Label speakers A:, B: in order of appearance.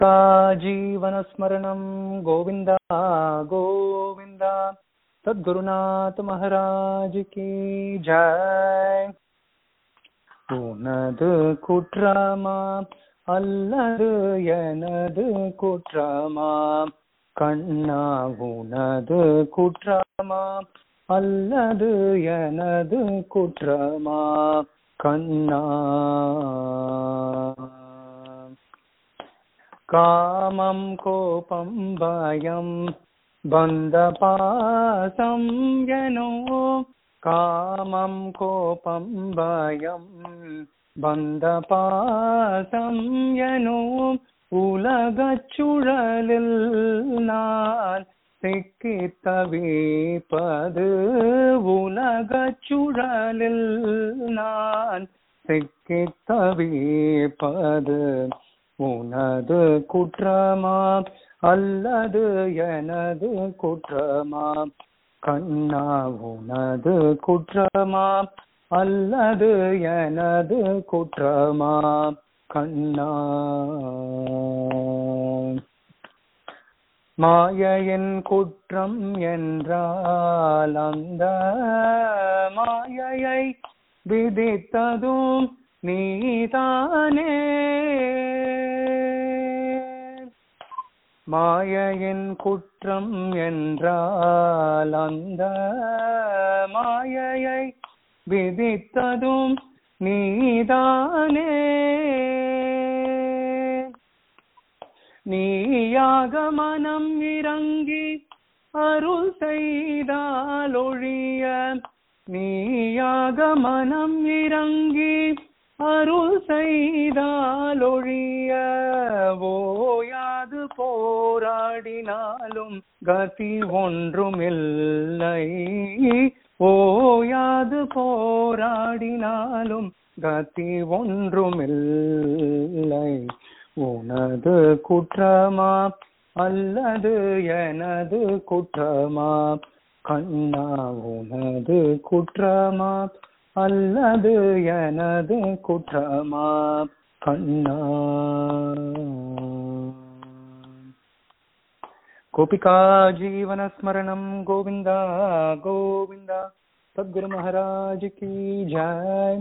A: जीवनस्मरणं गोविंद गोविंद। सद्गुरुनाथ महाराज की जय। உனது குற்றமா அல்லது எனது குற்றமா கண்ணா, உனது குற்றமா அல்லது எனது குற்றமா கண்ணா. காமம் கோபம் பயம் பந்த பாசம் எனோ, காமம் கோபம் பயம் பந்த பாசம் எனோ உலகச் சுழலில் நான் சிக்கித் தவிப்பது, உலகச் சுழலில் நான் சிக்கித் தவிப்பது உனது குற்றமா அல்லது எனது குற்றமா கண்ணா, உனது குற்றமா அல்லது எனது குற்றமா கண்ணா. மாயையின் குற்றம் என்றால் அந்த மாயையை விதித்ததும் நீதானே. மாயையின் குற்றம் என்றால் அந்த மாயையை விதித்ததும் நீதானே. நீயாக மனம் இறங்கி அருள் செய்தால் ஒழிய, நீயாக மனம் இறங்கி அருள் செய்தால் ஒழிய ஓயாது போராடினாலும் கதி ஒன்றுமில்லை, ஓயாது போராடினாலும் கதி ஒன்றுமில்லை. உனது குற்றமா அல்லது எனது குற்றமா கண்ணா, உனது குற்றமா அல்லது எனது குற்றமா கண்ணா. கோபிகா ஜீவன ஸ்மரணம் கோவிந்தா கோவிந்தா. சத்குரு महाराज की जय।